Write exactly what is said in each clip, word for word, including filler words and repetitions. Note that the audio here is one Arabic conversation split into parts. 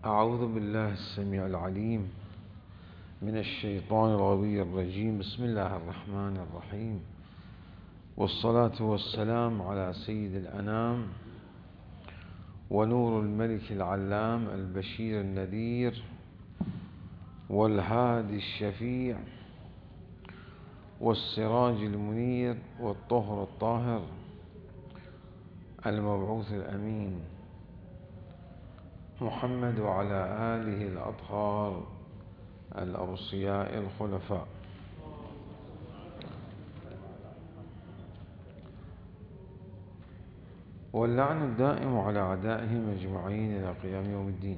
أعوذ بالله السميع العليم من الشيطان الغوي الرجيم. بسم الله الرحمن الرحيم، والصلاة والسلام على سيد الأنام ونور الملك العلام البشير النذير والهادي الشفيع والسراج المنير والطهر الطاهر المبعوث الأمين محمد وعلى آله الأطهار الأوصياء الخلفاء. واللعن الدائم على أعدائهم أجمعين إلى قيام يوم الدين.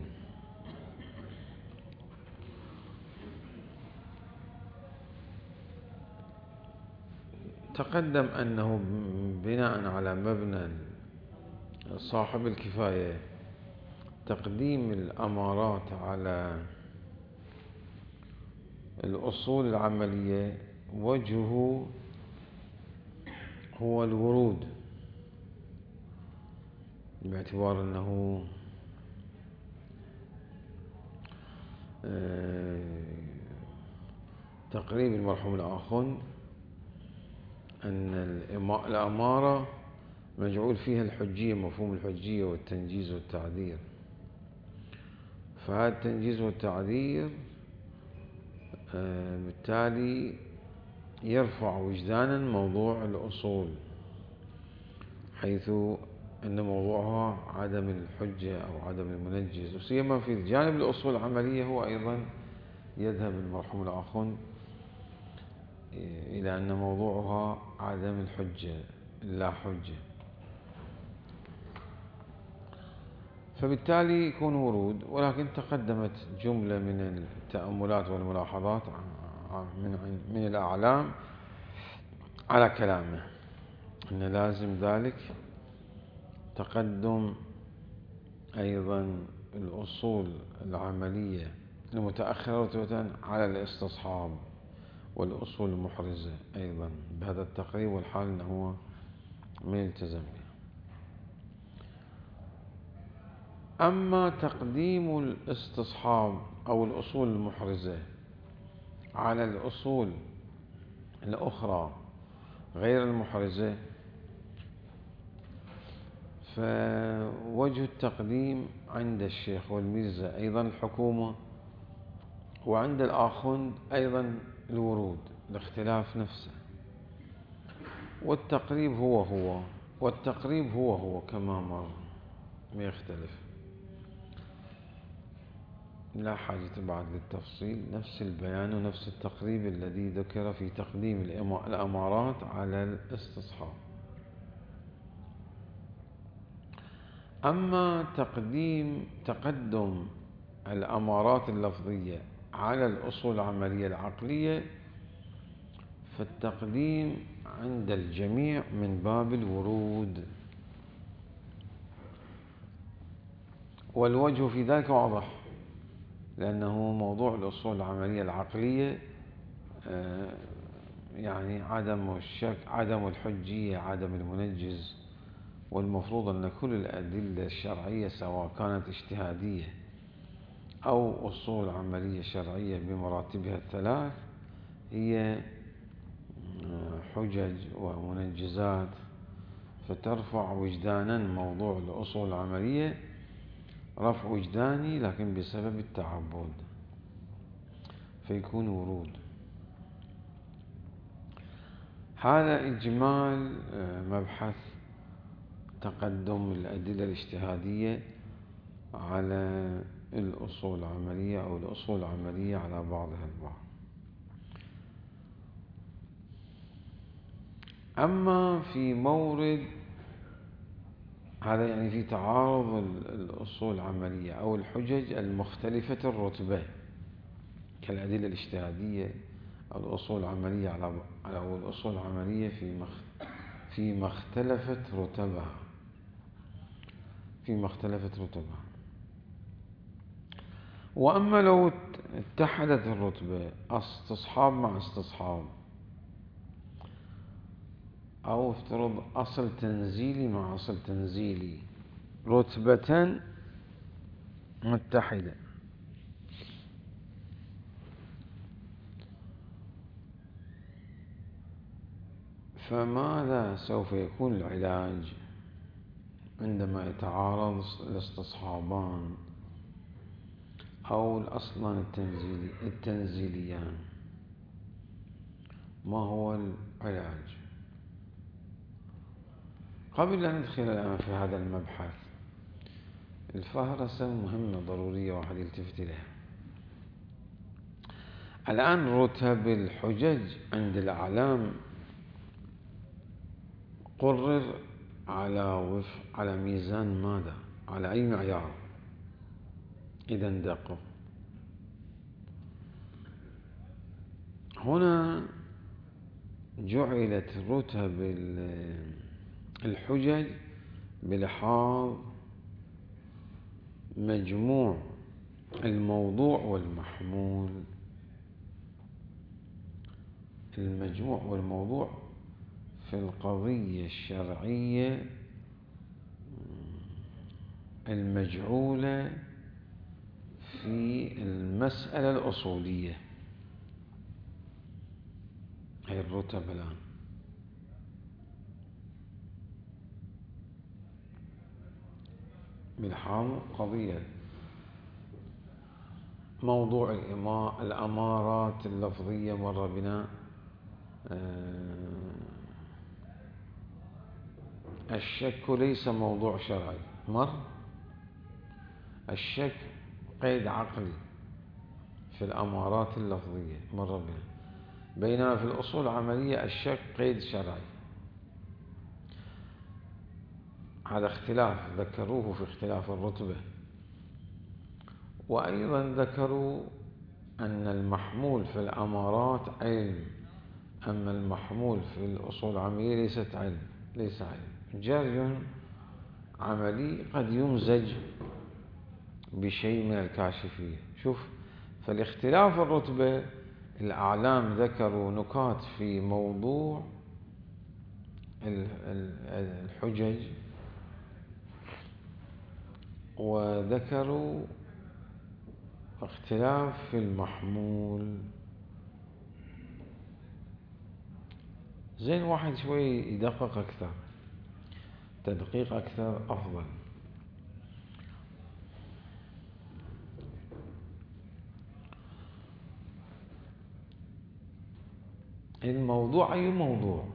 تقدم أنه بناء على مبنى صاحب الكفاية تقديم الأمارات على الأصول العملية، وجهه هو الورود، باعتبار أنه تقريب المرحوم الآخوند أن الأمارة مجعول فيها الحجية، مفهوم الحجية والتنجيز والتعذير، فهذا التنجيز والتعذير بالتالي يرفع وجدانا موضوع الأصول، حيث أن موضوعها عدم الحجة أو عدم المنجز، وسيما في الجانب الأصول العملية هو أيضا يذهب المرحوم الآخوند إلى أن موضوعها عدم الحجة، لا حجة، فبالتالي يكون ورود. ولكن تقدمت جملة من التأملات والملاحظات من الأعلام على كلامه أن لازم ذلك تقدم أيضا الأصول العملية المتأخرة رتبة على الاستصحاب والأصول المحرزة أيضا بهذا التقريب، والحال أنه هو من التزم به. أما تقديم الاستصحاب أو الأصول المحرزة على الأصول الأخرى غير المحرزة، فوجه التقديم عند الشيخ والميرزا أيضا الحكومة، وعند الآخوند أيضا الورود، الاختلاف نفسه، والتقريب هو هو والتقريب هو هو كما مر، ما يختلف، لا حاجة بعد للتفصيل، نفس البيان ونفس التقريب الذي ذكر في تقديم الأمارات على الاستصحاب. أما تقديم تقدم الأمارات اللفظية على الأصول العملية العقلية، فالتقديم عند الجميع من باب الورود، والوجه في ذلك واضح، لأنه موضوع الأصول العملية العقلية يعني عدم الشك، عدم الحجية، عدم المنجز، والمفروض أن كل الأدلة الشرعية سواء كانت اجتهادية أو أصول عملية شرعية بمراتبها الثلاث هي حجج ومنجزات، فترفع وجدانا موضوع الأصول العملية رفع وجداني لكن بسبب التعبد، فيكون ورود. هذا إجمال مبحث تقدم الأدلة الاجتهادية على الأصول العملية أو الأصول العملية على بعضها البعض. أما في مورد هذا يعني في تعارض الأصول العملية أو الحجج المختلفة الرتبة كالأدلة الاجتهادية أو الأصول العملية على أو الأصول العملية في مخ فيما اختلفت رتبها فيما اختلفت رتبها وأما لو اتحدت الرتبة استصحاب مع استصحاب، أو افترض أصل تنزيلي مع أصل تنزيلي رتبة، متحدة. فماذا سوف يكون العلاج عندما يتعارض الاستصحابان أو الأصلان التنزيلي التنزيليان؟ ما هو العلاج؟ قبل أن ندخل الآن في هذا المبحث، الفهرسة مهمة ضرورية واحد يلتفت إليها. الآن رتب الحجج عند الأعلام قرر على وفق على ميزان ماذا؟ على أي معيار؟ إذا دقوا هنا جعلت رتب الحجج بلحاظ مجموع الموضوع والمحمول. المجموع والموضوع في القضية الشرعية المجعولة في المسألة الأصولية، هي الرتب الآن. بلحاظ قضية موضوع الأمارات اللفظية مر بنا، الشك ليس موضوع شرعي مر، الشك قيد عقلي في الأمارات اللفظية مر بنا، بينما في الأصول العملية الشك قيد شرعي. هذا اختلاف ذكروه في اختلاف الرتبة. وأيضا ذكروا أن المحمول في الأمارات علم، أما المحمول في الأصول العملية ليست علم، ليس علم، جري عملي قد يمزج بشيء من الكاشفية. شوف، فالاختلاف الرتبة الأعلام ذكروا نكات في موضوع الحجج، وذكروا اختلاف في المحمول. زين واحد شوي يدقق أكثر، تدقيق أكثر أفضل. الموضوع أي موضوع؟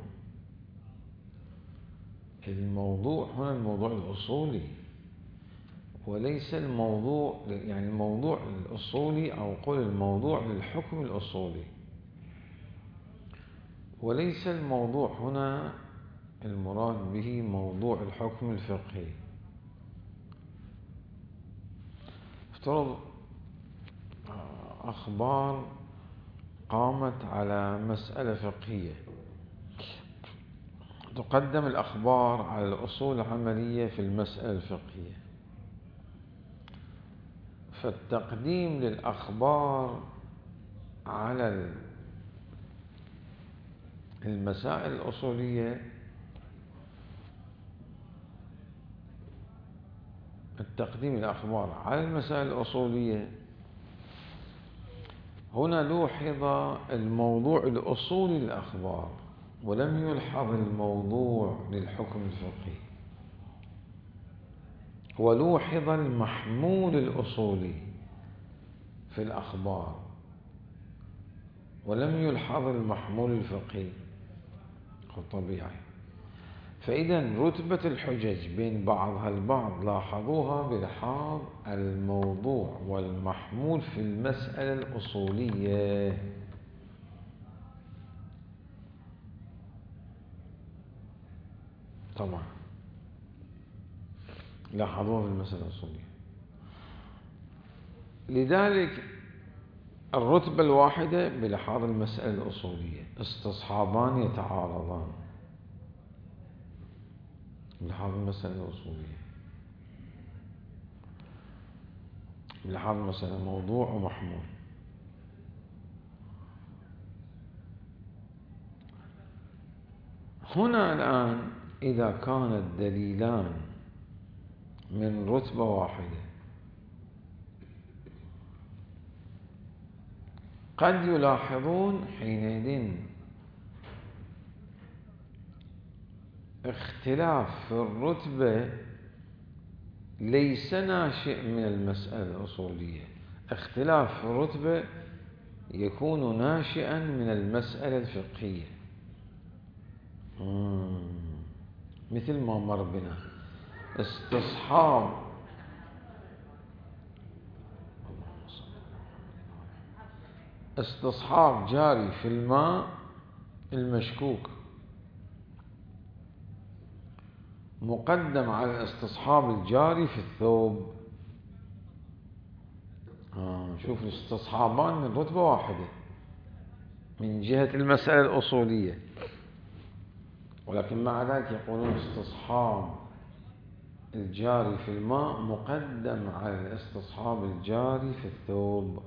الموضوع هنا الموضوع الأصولي، وليس الموضوع يعني الموضوع الأصولي، أو قل الموضوع للحكم الأصولي، وليس الموضوع هنا المراد به موضوع الحكم الفقهي. افترض أخبار قامت على مسألة فقهية، تقدم الأخبار على الأصول العملية في المسألة الفقهية، فالتقديم للأخبار على المسائل الأصولية، التقديم الأخبار على المسائل الأصولية هنا لوحظ الموضوع الأصولي للأخبار، ولم يلحظ الموضوع للحكم الفقهي، ولوحظ المحمول الأصولي في الأخبار، ولم يلحظ المحمول الفقهي. طبيعي. فإذا رتبة الحجج بين بعضها البعض لاحظوها بلحاظ الموضوع والمحمول في المسألة الأصولية. طبعا لاحظوها في المسألة الأصولية. لذلك الرتبة الواحدة بلحاظ المسألة الأصولية، استصحابان يتعارضان بلحاظ المسألة الأصولية، بلحاظ المسألة موضوع ومحمول. هنا الآن إذا كان الدليلان من رتبة واحدة قد يلاحظون حينئذ اختلاف في الرتبة ليس ناشئ من المسألة الأصولية، اختلاف في الرتبة يكون ناشئا من المسألة الفقهية. مثل ما مر بنا استصحاب استصحاب جاري في الماء المشكوك مقدم على الاستصحاب الجاري في الثوب. آه شوف الاستصحابان من رتبة واحدة من جهة المسألة الأصولية، ولكن مع ذلك يقولون استصحاب الجاري في الماء مقدم على الاستصحاب الجاري في الثوب.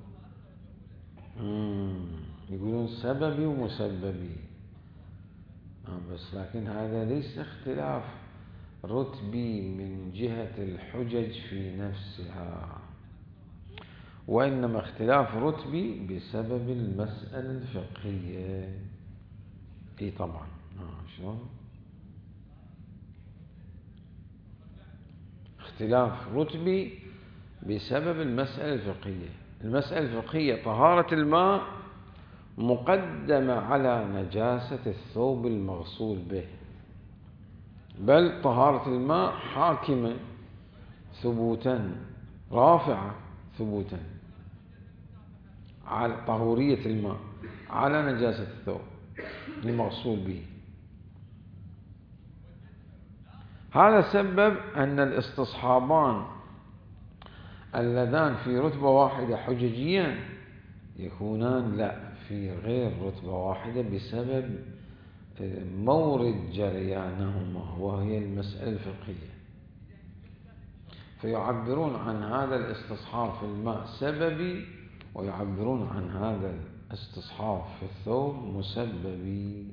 مم. يقولون سببي ومسببي. آه بس لكن هذا ليس اختلاف رتبي من جهة الحجج في نفسها، وإنما اختلاف رتبي بسبب المسألة الفقهية. اي طبعا. آه شلون؟ اختلاف رتبي بسبب المسألة الفقهية. المسألة الفقهية طهارة الماء مقدمة على نجاسة الثوب المغسول به، بل طهارة الماء حاكمة ثبوتا رافعة ثبوتا على طهورية الماء على نجاسة الثوب المغسول به. هذا سبب أن الاستصحابان اللذان في رتبة واحدة حججيا يكونان لا في غير رتبة واحدة بسبب مورد جريانهما وهي المسألة الفقهية، فيعبرون عن هذا الاستصحاب في الماء سببي، ويعبرون عن هذا الاستصحاب في الثوب مسببي.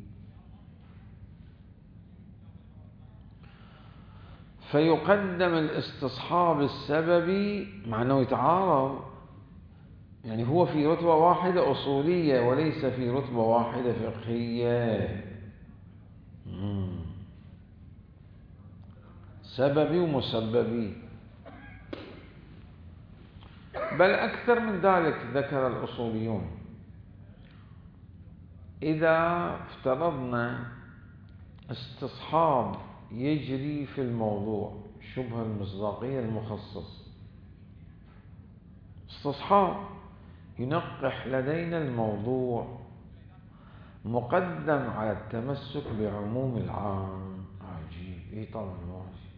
فيقدم الاستصحاب السببي مع أنه يتعارض، يعني هو في رتبة واحدة أصولية وليس في رتبة واحدة فقهية. مم. سببي ومسببي. بل أكثر من ذلك ذكر الأصوليون، إذا افترضنا استصحاب يجري في الموضوع شبه المصداقية المخصص، استصحاب ينقح لدينا الموضوع مقدم على التمسك بعموم العام. عجيب. اي طبعا ماشي.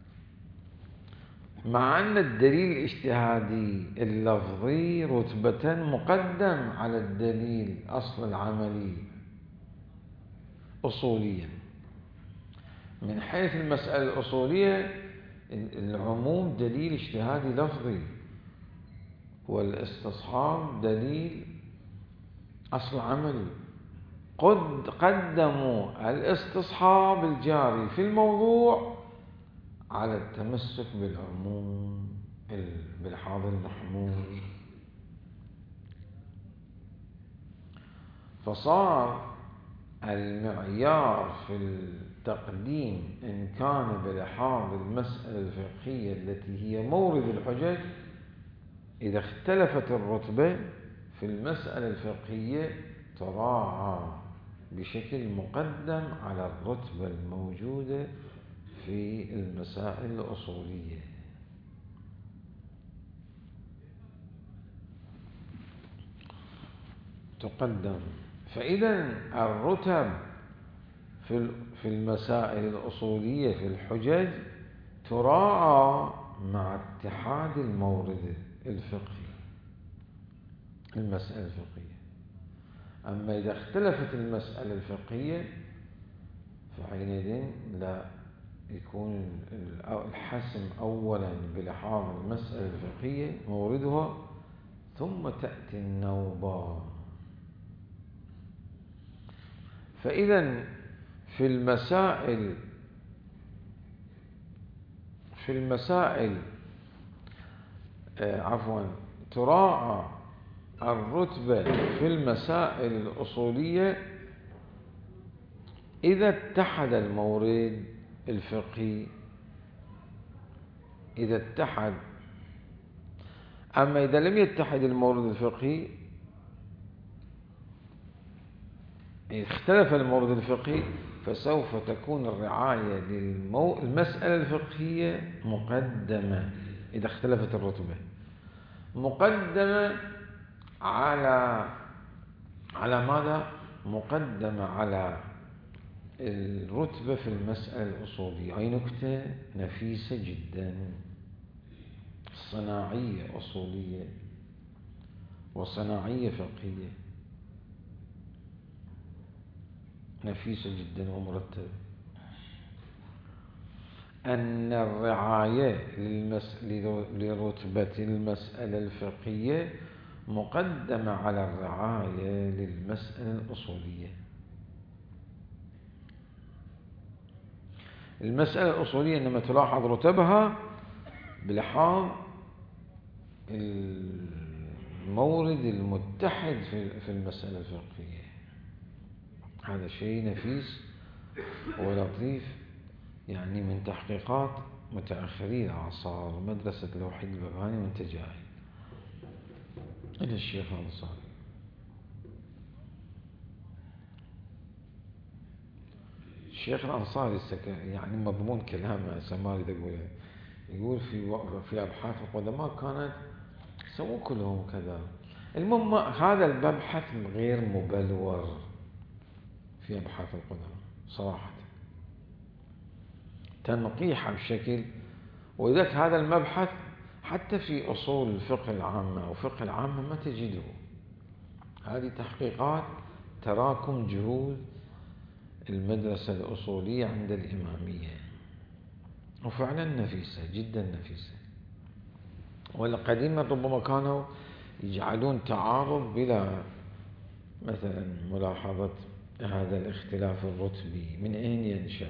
مع أن الدليل الاجتهادي اللفظي رتبة مقدم على الدليل أصل العملي أصوليا. من حيث المسألة الأصولية العموم دليل اجتهادي لفظي، والاستصحاب دليل أصل عملي. قد قدموا الاستصحاب الجاري في الموضوع على التمسك بالعموم بالحاضر المحمول، فصار المعيار في التقديم إن كان بلحاظ المسألة الفقهية التي هي مورد الحجج، إذا اختلفت الرتبة في المسألة الفقهية تراعى بشكل مقدم على الرتبة الموجودة في المسائل الأصولية. تقدم. فإذا الرتب في المسائل الأصولية في الحجج تراعى مع اتحاد المورد الفقهي المسألة الفقهية. أما إذا اختلفت المسألة الفقهية فحينئذ لا يكون الحسم أولا بلحاظ المسألة الفقهية موردها، ثم تأتي النوبة. فإذا في المسائل في المسائل آه عفوا تراعى الرتبة في المسائل الأصولية إذا اتحد المورد الفقهي، إذا اتحد. أما إذا لم يتحد المورد الفقهي، اختلف المورد الفقهي، فسوف تكون الرعاية للمسألة الفقهية مقدمة. إذا اختلفت الرتبة مقدمة على على ماذا؟ مقدمة على الرتبة في المسألة الأصولية. هاي نكتة نفيسة جدا، صناعية أصولية وصناعية فقهية، نفيسة جدا ومرتبة. أن الرعاية للمس... لرتبة المسألة الفقهية مقدمة على الرعاية للمسألة الأصولية. المسألة الأصولية إنما تلاحظ رتبها بلحاظ المورد المتحد في المسألة الفقهية. هذا شيء نفيس ولطيف، يعني من تحقيقات متأخري الأعصار، مدرسة الوحيد الببهاني وانتجاهي إلى الشيخ الأنصاري. الشيخ الأنصاري يعني مضمون كلامه سماري يقول يقول في في أبحاث القدماء كانت سووا كلهم كذا. المهم هذا المبحث غير مبلور في أبحاث القدماء صراحة، تنقيحه بشكل. وإذاك هذا المبحث حتى في أصول الفقه العامة أو فقه العامة ما تجده. هذه تحقيقات تراكم جهود المدرسة الأصولية عند الإمامية، وفعلا نفيسة جدا نفيسة. والقديم ربما كانوا يجعلون تعارض بلا مثلا ملاحظة هذا الاختلاف الرتبي من أين ينشأ،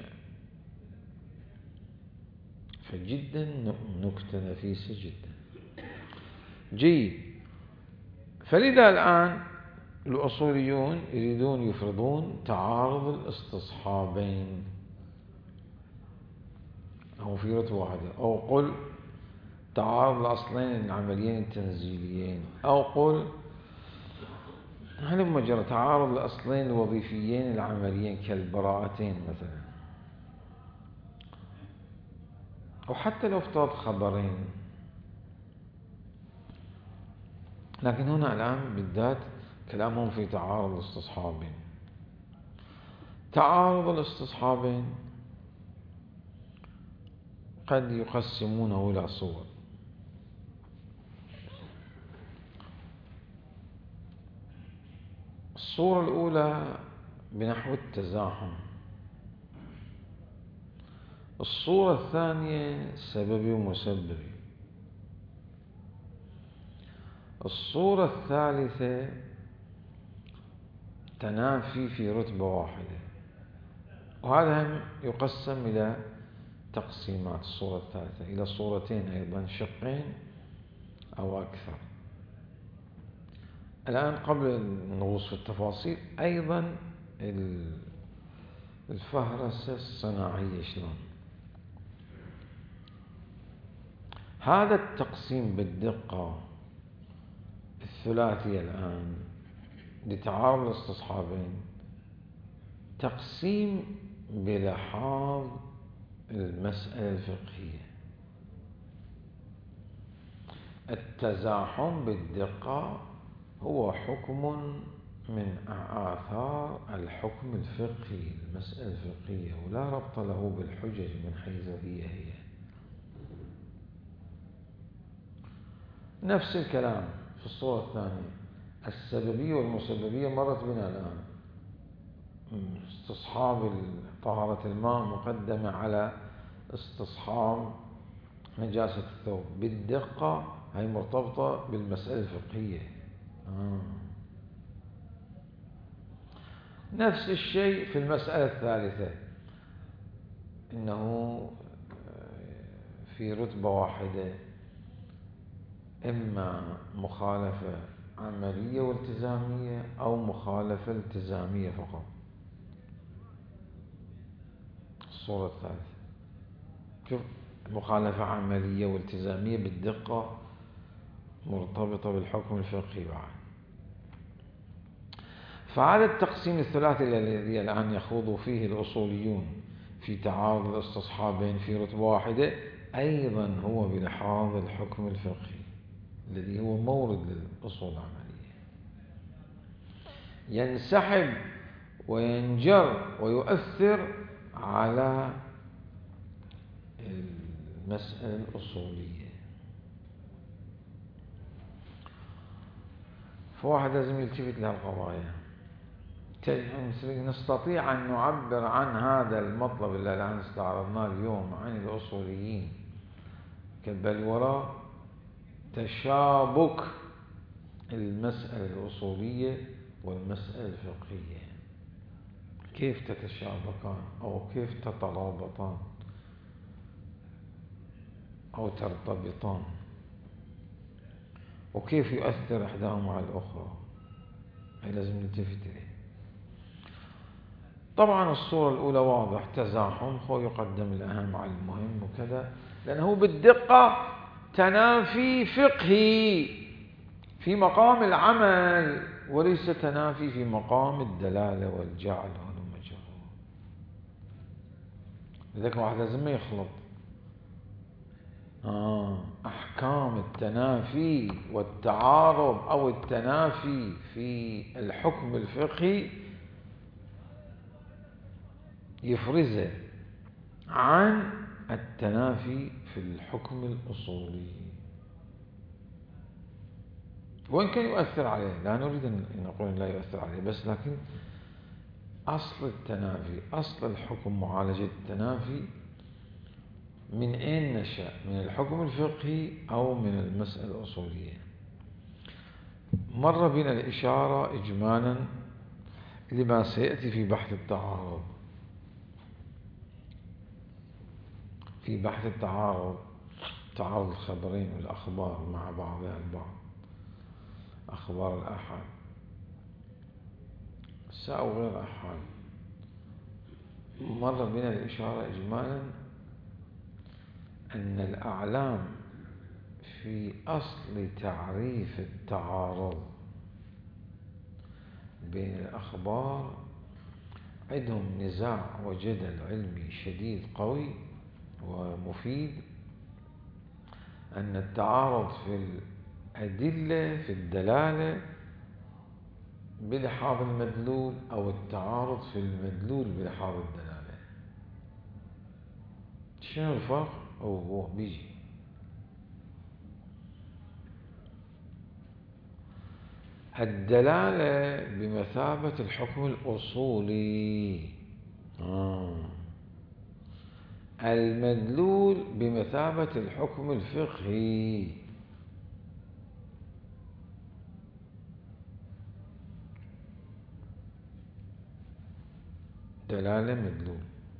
فجدا نكتة نفيسة جدا. جيد. فلذا الآن الأصوليون يريدون يفرضون تعارض الاستصحابين أو في رتبة واحدة، أو قل تعارض الأصلين العمليين التنزيليين، أو قل هل مجرد تعارض الأصلين الوظيفيين العمليين كالبراءتين مثلا، أو حتى لو افترض خبرين. لكن هنا الآن بالذات كلامهم في تعارض الاستصحابين. تعارض الاستصحابين قد يقسمونه إلى صور. الصورة الأولى بنحو التزاحم، الصورة الثانية سببي ومسببي، الصورة الثالثة تنافي في رتبة واحدة. وهذا هم يقسم إلى تقسيمات. الصورة الثالثة إلى صورتين أيضا، شقين أو أكثر. الآن قبل النغوص في التفاصيل أيضا الفهرسة الصناعية شلون. هذا التقسيم بالدقة الثلاثية الآن لتعارض الاستصحابين تقسيم بلحاظ المسألة الفقهية. التزاحم بالدقة هو حكم من آثار الحكم الفقهي، المسألة الفقهية، ولا ربط له بالحجج من حيث هي هي. نفس الكلام في الصورة الثانية، السببية والمسببية مرت بنا الآن. استصحاب طهارة الماء مقدمة على استصحاب نجاسة الثوب بالدقة، هي مرتبطة بالمسألة الفقهية. آه. نفس الشيء في المسألة الثالثة، إنه في رتبة واحدة إما مخالفة عملية والتزامية أو مخالفة التزامية فقط. الصورة الثالثة، شوف، مخالفة عملية والتزامية بالدقة مرتبطة بالحكم الفقهي بعد. فهذا التقسيم الثلاثي الذي الآن يخوض فيه الأصوليون في تعارض الاستصحابين في رتبة واحدة أيضا هو بلحاظ الحكم الفقهي الذي هو مورد للأصول العملية، ينسحب وينجر ويؤثر على المسألة الأصولية. فواحد لازم يلتفت لهالقضايا. نستطيع أن نعبر عن هذا المطلب الذي الآن استعرضناه اليوم عن الأصوليين كالبلورة تشابك المسألة الأصولية والمسألة الفقهية، كيف تتشابكان أو كيف تترابطان أو ترتبطان، وكيف يؤثر إحداهما على الأخرى، هي لازم نلتفت إليه. طبعا الصورة الأولى واضح، تزاحم، هو يقدم الأهم على المهم وكذا، لأنه بالدقة تنافي فقهي في مقام العمل وليس تنافي في مقام الدلالة والجعل والمجرور. لذلك واحد لازم ما يخلط آه أحكام التنافي والتعارض أو التنافي في الحكم الفقهي يفرزه عن التنافي في الحكم الأصولي، وإن كان يؤثر عليه، لا نريد أن نقول لا يؤثر عليه، بس لكن أصل التنافي، أصل الحكم، معالجة التنافي من أين نشأ؟ من الحكم الفقهي أو من المسألة الأصولية. مر بنا الإشارة إجمالا لما سيأتي في بحث التعارض. في بحث التعارض، تعارض الخبرين والأخبار مع بعضها البعض، أخبار الآحاد أو غير الآحاد، مر بنا الإشارة إجمالا أن الأعلام في أصل تعريف التعارض بين الأخبار عندهم نزاع وجدل علمي شديد قوي ومفيد، أن التعارض في الأدلة في الدلالة بلحاظ المدلول أو التعارض في المدلول بلحاظ الدلالة. شنو الفرق؟ أو هو بيجي الدلالة بمثابة الحكم الأصولي، آه. المدلول بمثابة الحكم الفقهي. دلالة مدلول.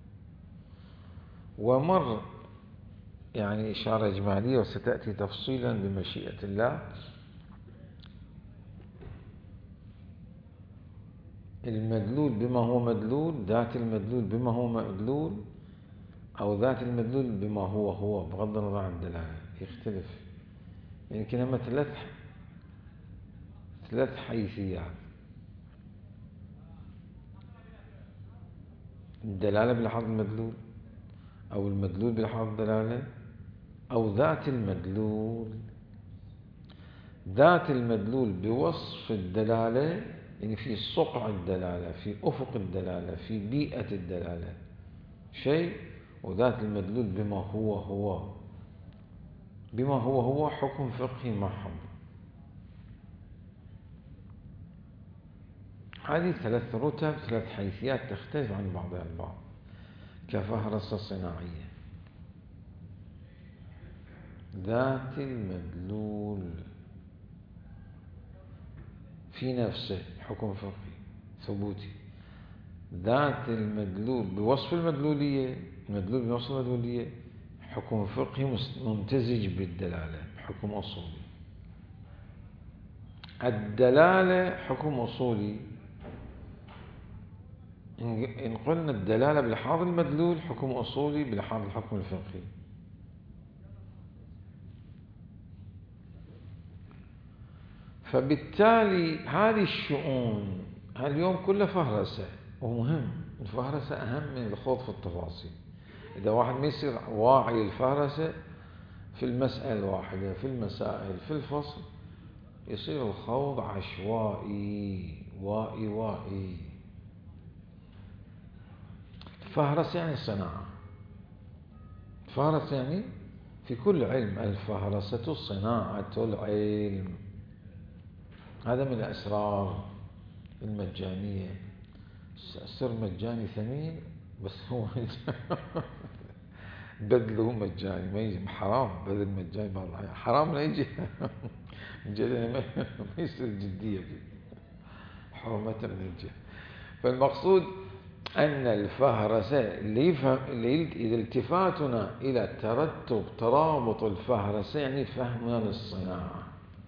ومر يعني إشارة إجمالية وستأتي تفصيلا بمشيئة الله المدلول بما هو مدلول، ذات المدلول بما هو مدلول، أو ذات المدلول بما هو هو بغض النظر عن الدلالة يختلف. يمكن يعني هم ثلاث ثلاث حيثيات: الدلالة بلحاظ المدلول، أو المدلول بلحاظ الدلالة، أو ذات المدلول. ذات المدلول بوصف الدلالة، يعني في صقع الدلالة، في أفق الدلالة، في بيئة الدلالة شيء، وذات المدلول بما هو هو، بما هو هو حكم فقهي محض. هذه ثلاث رتب، ثلاث حيثيات تختلف عن بعضها البعض كفهرسة صناعية. ذات المدلول في نفسه حكم فقهي ثبوتي، ذات المدلول بوصف المدلولية، المدلول بوصف المدلولية حكم فقهي ممتزج بالدلالة، حكم أصولي. الدلالة حكم أصولي. إن قلنا الدلالة بلحاظ المدلول حكم أصولي بلحاظ الحكم الفقهي. فبالتالي هذه الشؤون اليوم كلها فهرسة، ومهم الفهرسة أهم من الخوض في التفاصيل. إذا واحد ما يصير واعي الفهرسة في المسألة الواحدة في المسائل في الفصل، يصير الخوض عشوائي وائي وائي. الفهرسة يعني صناعة، الفهرسة يعني في كل علم، الفهرسة صناعة العلم. هذا من الأسرار المجانية. السر مجاني ثمين، بس هو بذله مجاني، ما يجي حرام. بذل مجاني بعض الأحيان حرام، لا يجي ما يصير جدية فيه، حرمة من الجهة. فالمقصود أن الفهرسة اللي يفهم اللي إذا التفاتنا إلى ترتب ترابط الفهرسة يعني فهمنا للصناعة.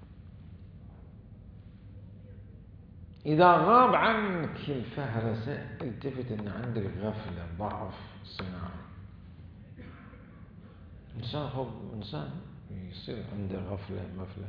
إذا غاب عنك الفهرسة التفت أن عندك غفلة، ضعف صناعة. إنسان هو إنسان يصير عنده غفلة مفلة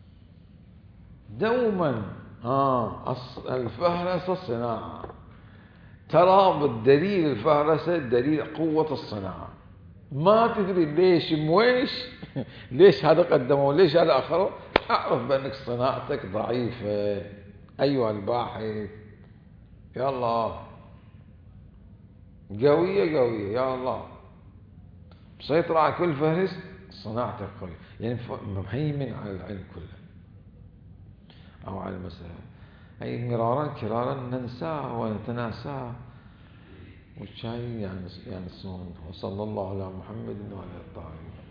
دوما. آه الفهرسة صناعة، ترابط دليل الفهرسة دليل قوة الصناعة. ما تدري ليش مويش ليش هذا قدمه ليش هذا أخره، أعرف بأنك صناعتك ضعيفة أيها الباحث. يا الله قوية قوية، يا الله مسيطر على كل فهرس، صناعتك قوية، يعني مهيمن على العلم كله أو على المسألة. أي مرارا كرارا ننساه ونتناساه، والشاي يعني يعني السنون. وصلى الله على محمد وعلى الطاهرين.